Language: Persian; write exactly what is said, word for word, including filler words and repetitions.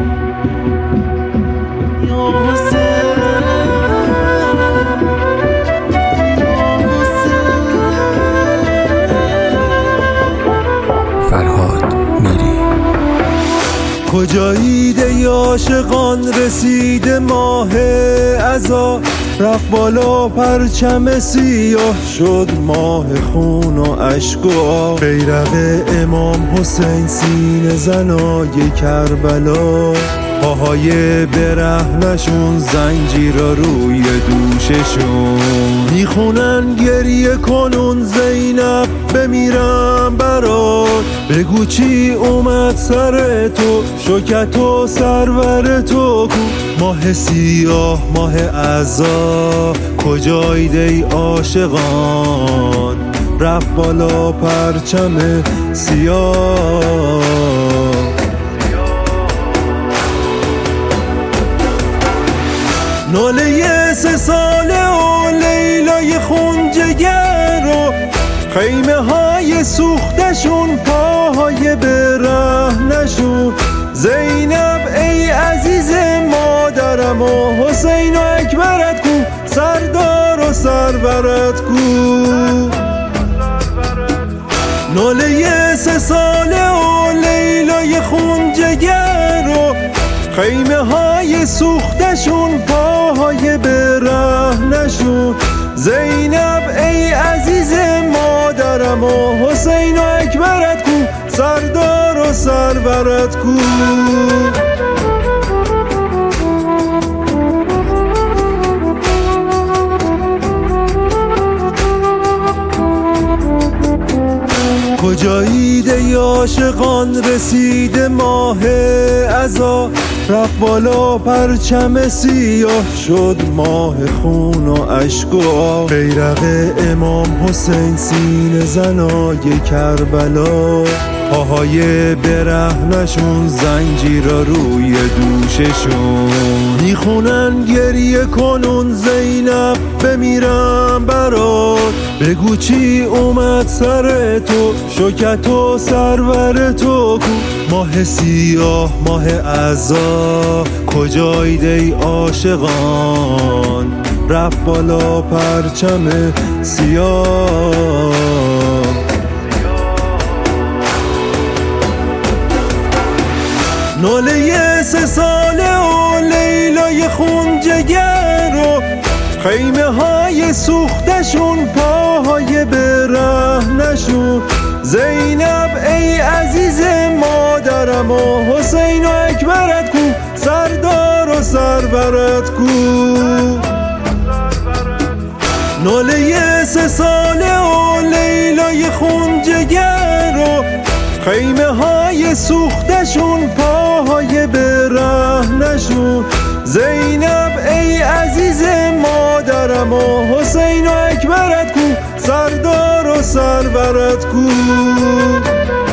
کجایید ای عاشقان رسیده ماه عزا، رفت بالا پرچم سیاه شد ماه خون و اشک و آه. بیرق امام حسین سینه زنای کربلا، پاهای برهنشون زنجیر روی دوششون، میخونن گریه کنون زینب بمیرم برات، بگو چی اومد سر تو شوکت و سرور تو کو. ماه سیاه ماه عزا کجایید ای عاشقان، رفت بالا پرچم سیاه. ناله سه ساله و لیلای خون جگر و خیمه های سوختشون، پاهای برهنشون. زینب ای عزیز مادرم و حسین و اکبرت کو، سردار و سرورت کو. ناله سه ساله و لیلای خون جگر و خیمه های سوختشون، پاهای برهنشون. زینب ای عزیز مادرم و حسین و اکبرت کو، سردار و سرورت کو. کجایید ای عاشقان رسیده ماه عزا، رفت بالا پرچم سیاه شد ماه خون و اشک و آه. بیرق امام حسین سینه زنای کربلا، پاهای برهنشون زنجیر روی دوششون، میخونن گریه کنون زینب بمیرم برات، بگو چی اومد سر تو شوکت و سرور تو کو. ماه سیاه ماه عزا کجایید ای عاشقان، رفت بالا پرچم سیاه. ناله سه ساله و لیلای خون جگر و خیمه های سوختشون، پاهای برهنشون. زینب ای عزیز مادرم و حسین و اکبرت کو، سردار و سرورت کو. ناله سه ساله و لیلای خون جگر و خیمه های سوختشون، پاهای برهنشون. زینب ای عزیز مادرم و حسین و اکبرت کو، سردار و سرورت کو.